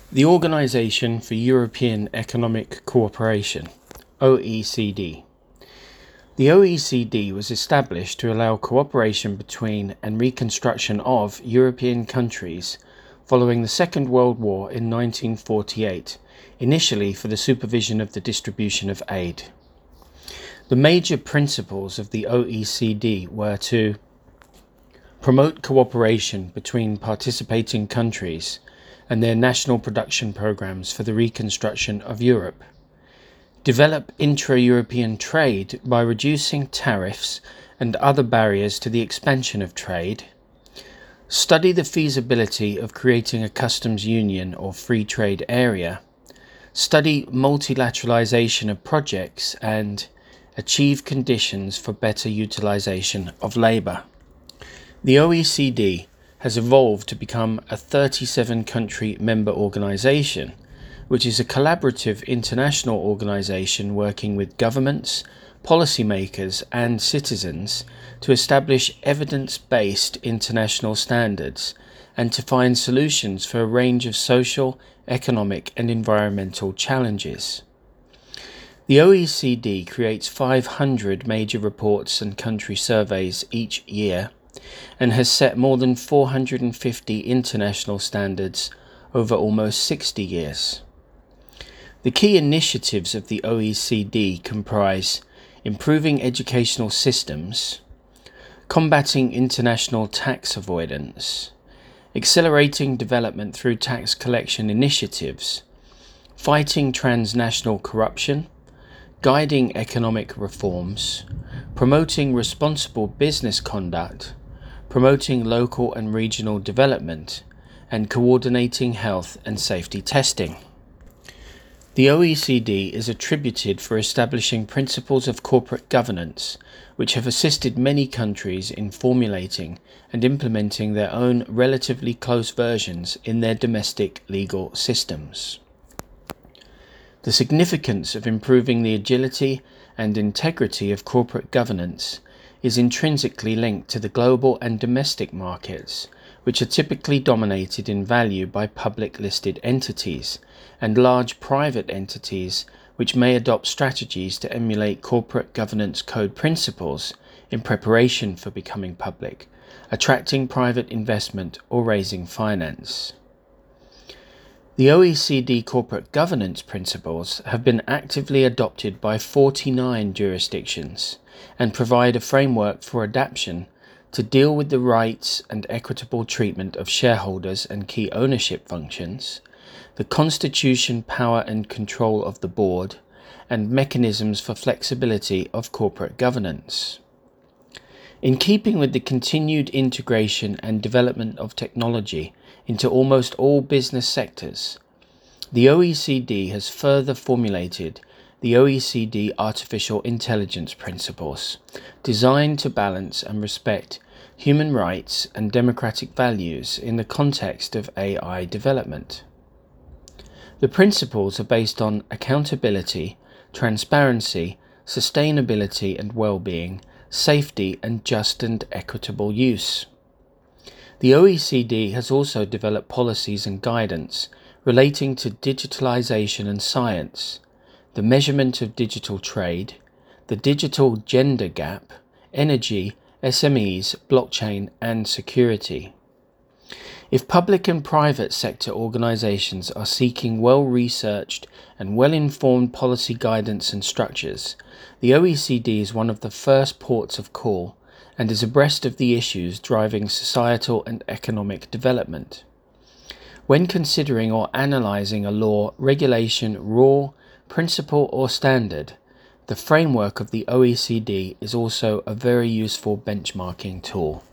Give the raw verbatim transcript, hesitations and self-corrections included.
The Organisation for European Economic Cooperation, O E C D. The O E C D was established to allow cooperation between and reconstruction of European countries following the Second World War in nineteen forty-eight, initially for the supervision of the distribution of aid. The major principles of the O E C D were to promote cooperation between participating countries and their national production programs for the reconstruction of Europe, develop intra-European trade by reducing tariffs and other barriers to the expansion of trade, study the feasibility of creating a customs union or free trade area, study multilateralization of projects, and achieve conditions for better utilization of labor. The O E C D has evolved to become a thirty-seven country member organization, which is a collaborative international organization working with governments, policymakers, and citizens to establish evidence-based international standards and to find solutions for a range of social, economic, and environmental challenges. The O E C D creates five hundred major reports and country surveys each year, and has set more than four hundred fifty international standards over almost sixty years. The key initiatives of the O E C D comprise improving educational systems, combating international tax avoidance, accelerating development through tax collection initiatives, fighting transnational corruption, guiding economic reforms, promoting responsible business conduct, promoting local and regional development, and coordinating health and safety testing. The O E C D is attributed for establishing principles of corporate governance, which have assisted many countries in formulating and implementing their own relatively close versions in their domestic legal systems. The significance of improving the agility and integrity of corporate governance is intrinsically linked to the global and domestic markets, which are typically dominated in value by public listed entities and large private entities which may adopt strategies to emulate corporate governance code principles in preparation for becoming public, attracting private investment or raising finance. The O E C D corporate governance principles have been actively adopted by forty-nine jurisdictions and provide a framework for adaptation to deal with the rights and equitable treatment of shareholders and key ownership functions, the constitution, power and control of the board, and mechanisms for flexibility of corporate governance. In keeping with the continued integration and development of technology into almost all business sectors, the O E C D has further formulated the O E C D Artificial Intelligence Principles, designed to balance and respect human rights and democratic values in the context of A I development. The principles are based on accountability, transparency, sustainability and well-being, safety, and just and equitable use. The O E C D has also developed policies and guidance relating to digitalization and science, the measurement of digital trade, the digital gender gap, energy, S M Es, blockchain, and security. If public and private sector organizations are seeking well-researched and well-informed policy guidance and structures, the O E C D is one of the first ports of call and is abreast of the issues driving societal and economic development. When considering or analyzing a law, regulation, rule, principle, or standard, the framework of the O E C D is also a very useful benchmarking tool.